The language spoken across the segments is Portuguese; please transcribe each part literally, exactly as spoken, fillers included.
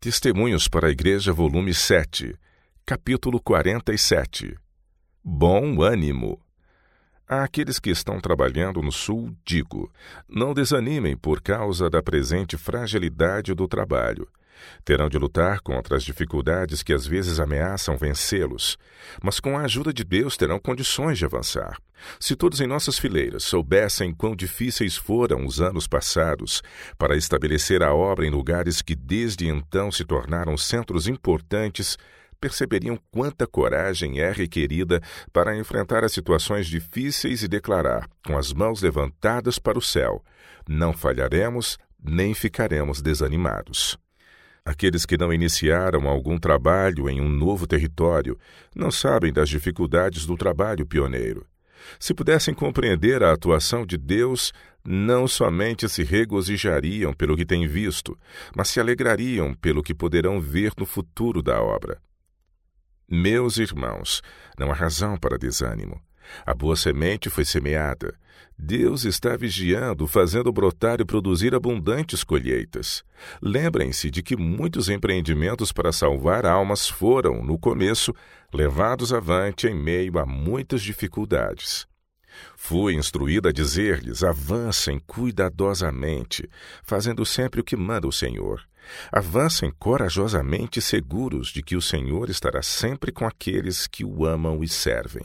Testemunhos para a Igreja, volume sete, capítulo quarenta e sete. Bom ânimo. Àqueles que estão trabalhando no Sul, digo, não desanimem por causa da presente fragilidade do trabalho. Terão de lutar contra as dificuldades que às vezes ameaçam vencê-los, mas com a ajuda de Deus terão condições de avançar. Se todos em nossas fileiras soubessem quão difíceis foram os anos passados para estabelecer a obra em lugares que desde então se tornaram centros importantes, perceberiam quanta coragem é requerida para enfrentar as situações difíceis e declarar, com as mãos levantadas para o céu, não falharemos nem ficaremos desanimados. Aqueles que não iniciaram algum trabalho em um novo território não sabem das dificuldades do trabalho pioneiro. Se pudessem compreender a atuação de Deus, não somente se regozijariam pelo que têm visto, mas se alegrariam pelo que poderão ver no futuro da obra. Meus irmãos, não há razão para desânimo. A boa semente foi semeada. Deus está vigiando, fazendo brotar e produzir abundantes colheitas. Lembrem-se de que muitos empreendimentos para salvar almas foram, no começo, levados avante em meio a muitas dificuldades. Fui instruído a dizer-lhes, avancem cuidadosamente, fazendo sempre o que manda o Senhor. Avancem corajosamente seguros de que o Senhor estará sempre com aqueles que o amam e servem.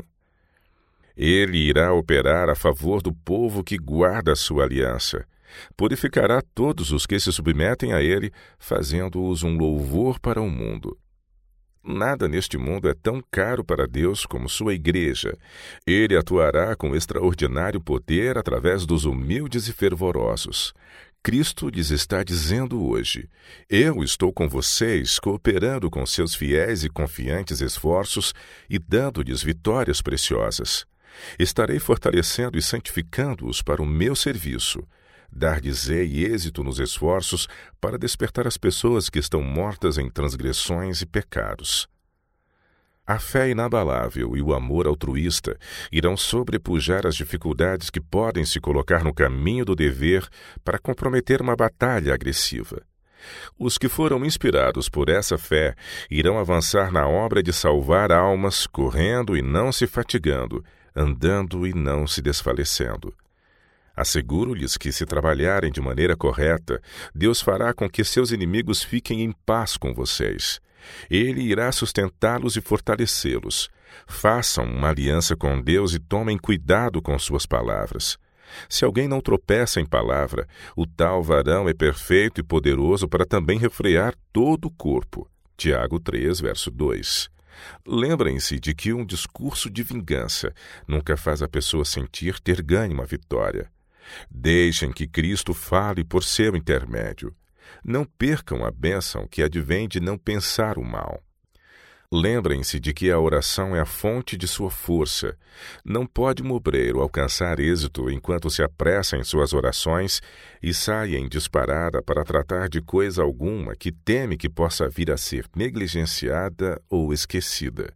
Ele irá operar a favor do povo que guarda a sua aliança. Purificará todos os que se submetem a ele, fazendo-os um louvor para o mundo. Nada neste mundo é tão caro para Deus como sua igreja. Ele atuará com extraordinário poder através dos humildes e fervorosos. Cristo lhes está dizendo hoje, eu estou com vocês, cooperando com seus fiéis e confiantes esforços e dando-lhes vitórias preciosas. Estarei fortalecendo e santificando-os para o meu serviço. Dar-lhes-ei êxito nos esforços para despertar as pessoas que estão mortas em transgressões e pecados. A fé inabalável e o amor altruísta irão sobrepujar as dificuldades que podem se colocar no caminho do dever para comprometer uma batalha agressiva. Os que foram inspirados por essa fé irão avançar na obra de salvar almas, correndo e não se fatigando, andando e não se desfalecendo. Asseguro-lhes que, se trabalharem de maneira correta, Deus fará com que seus inimigos fiquem em paz com vocês. Ele irá sustentá-los e fortalecê-los. Façam uma aliança com Deus e tomem cuidado com suas palavras. Se alguém não tropeça em palavra, o tal varão é perfeito e poderoso para também refrear todo o corpo. Tiago três, verso dois. Lembrem-se de que um discurso de vingança nunca faz a pessoa sentir ter ganho uma vitória. Deixem que Cristo fale por seu intermédio. Não percam a bênção que advém de não pensar o mal. Lembrem-se de que a oração é a fonte de sua força. Não pode um obreiro alcançar êxito enquanto se apressa em suas orações e sai em disparada para tratar de coisa alguma que teme que possa vir a ser negligenciada ou esquecida.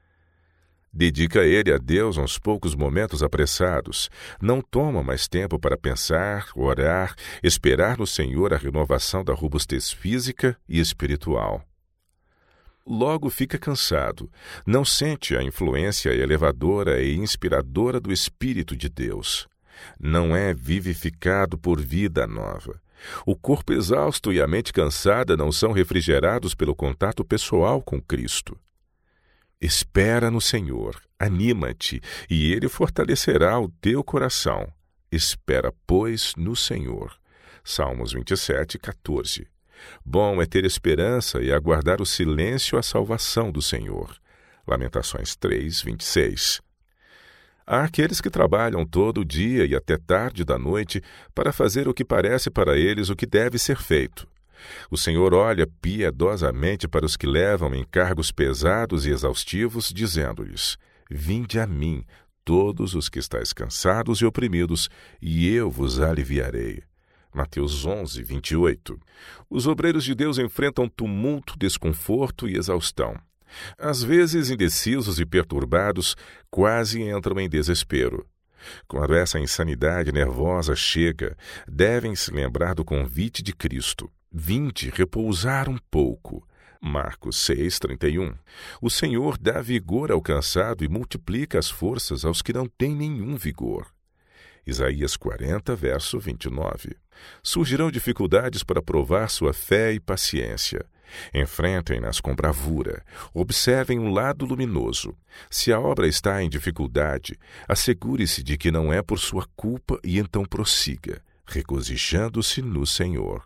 Dedica ele a Deus uns poucos momentos apressados. Não toma mais tempo para pensar, orar, esperar no Senhor a renovação da robustez física e espiritual. Logo fica cansado, não sente a influência elevadora e inspiradora do Espírito de Deus. Não é vivificado por vida nova. O corpo exausto e a mente cansada não são refrigerados pelo contato pessoal com Cristo. Espera no Senhor, anima-te, e Ele fortalecerá o teu coração. Espera, pois, no Senhor. Salmos vinte e sete, catorze. Bom é ter esperança e aguardar o silêncio à salvação do Senhor. Lamentações três, vinte e seis. Há aqueles que trabalham todo o dia e até tarde da noite para fazer o que parece para eles o que deve ser feito. O Senhor olha piedosamente para os que levam encargos pesados e exaustivos, dizendo-lhes, vinde a mim, todos os que estáis cansados e oprimidos, e eu vos aliviarei. Mateus onze, vinte e oito. Os obreiros de Deus enfrentam tumulto, desconforto e exaustão. Às vezes, indecisos e perturbados, quase entram em desespero. Quando essa insanidade nervosa chega, devem se lembrar do convite de Cristo. Vinde repousar um pouco. Marcos seis, trinta e um. O Senhor dá vigor ao cansado e multiplica as forças aos que não têm nenhum vigor. Isaías quarenta, verso vinte e nove. Surgirão dificuldades para provar sua fé e paciência. Enfrentem-nas com bravura. Observem o lado luminoso. Se a obra está em dificuldade, assegure-se de que não é por sua culpa e então prossiga, regozijando-se no Senhor.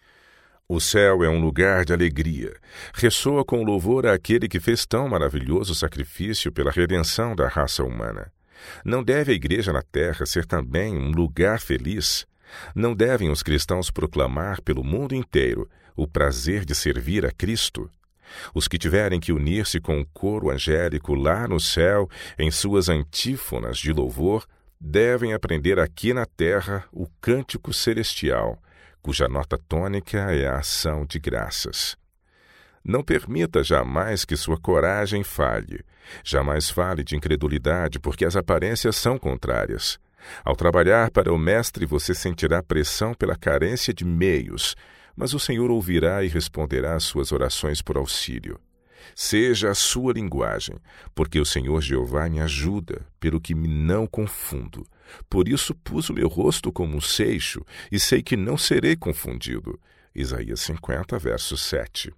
O céu é um lugar de alegria. Ressoa com louvor àquele que fez tão maravilhoso sacrifício pela redenção da raça humana. Não deve a igreja na terra ser também um lugar feliz? Não devem os cristãos proclamar pelo mundo inteiro o prazer de servir a Cristo? Os que tiverem que unir-se com o coro angélico lá no céu, em suas antífonas de louvor, devem aprender aqui na terra o cântico celestial, cuja nota tônica é a ação de graças. Não permita jamais que sua coragem falhe. Jamais fale de incredulidade, porque as aparências são contrárias. Ao trabalhar para o Mestre, você sentirá pressão pela carência de meios, mas o Senhor ouvirá e responderá às suas orações por auxílio. Seja a sua linguagem, porque o Senhor Jeová me ajuda, pelo que me não confundo. Por isso pus o meu rosto como um seixo, e sei que não serei confundido. Isaías cinquenta, verso sete.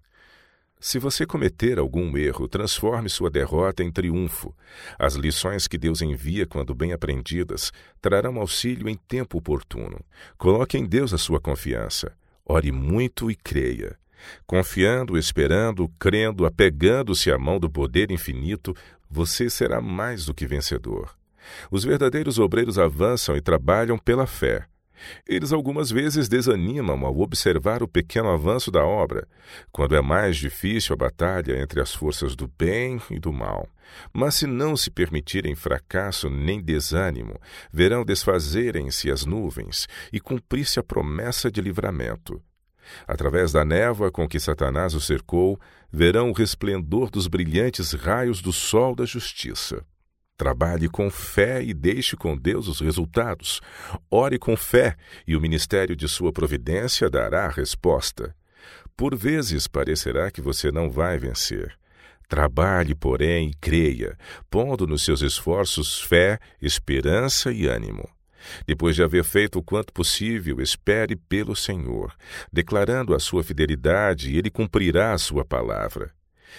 Se você cometer algum erro, transforme sua derrota em triunfo. As lições que Deus envia, quando bem aprendidas, trarão auxílio em tempo oportuno. Coloque em Deus a sua confiança. Ore muito e creia. Confiando, esperando, crendo, apegando-se à mão do poder infinito, você será mais do que vencedor. Os verdadeiros obreiros avançam e trabalham pela fé. Eles algumas vezes desanimam ao observar o pequeno avanço da obra, quando é mais difícil a batalha entre as forças do bem e do mal. Mas se não se permitirem fracasso nem desânimo, verão desfazerem-se as nuvens e cumprir-se a promessa de livramento. Através da névoa com que Satanás o cercou, verão o resplendor dos brilhantes raios do sol da justiça. Trabalhe com fé e deixe com Deus os resultados. Ore com fé e o ministério de sua providência dará a resposta. Por vezes parecerá que você não vai vencer. Trabalhe, porém, e creia, pondo nos seus esforços fé, esperança e ânimo. Depois de haver feito o quanto possível, espere pelo Senhor, declarando a sua fidelidade, e Ele cumprirá a sua palavra.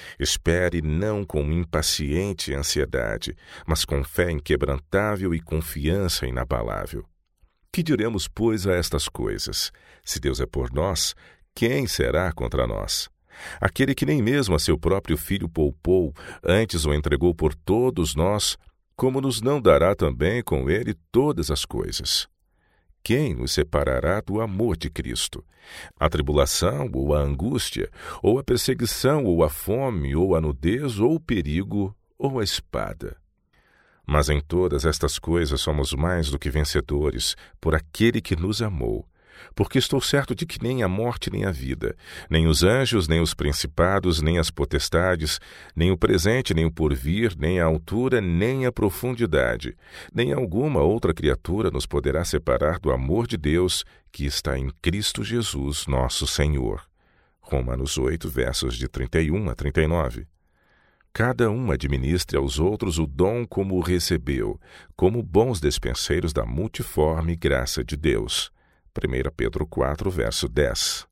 Espere não com impaciente ansiedade, mas com fé inquebrantável e confiança inabalável. Que diremos, pois, a estas coisas? Se Deus é por nós, quem será contra nós? Aquele que nem mesmo a seu próprio Filho poupou, antes o entregou por todos nós, como nos não dará também com ele todas as coisas? Quem nos separará do amor de Cristo? A tribulação, ou a angústia, ou a perseguição, ou a fome, ou a nudez, ou o perigo, ou a espada. Mas em todas estas coisas somos mais do que vencedores, por aquele que nos amou. Porque estou certo de que nem a morte nem a vida, nem os anjos, nem os principados, nem as potestades, nem o presente, nem o porvir, nem a altura, nem a profundidade, nem alguma outra criatura nos poderá separar do amor de Deus que está em Cristo Jesus, nosso Senhor. Romanos oito, versos de trinta e um a trinta e nove. Cada um administre aos outros o dom como o recebeu, como bons despenseiros da multiforme graça de Deus. primeira Pedro quatro, verso dez.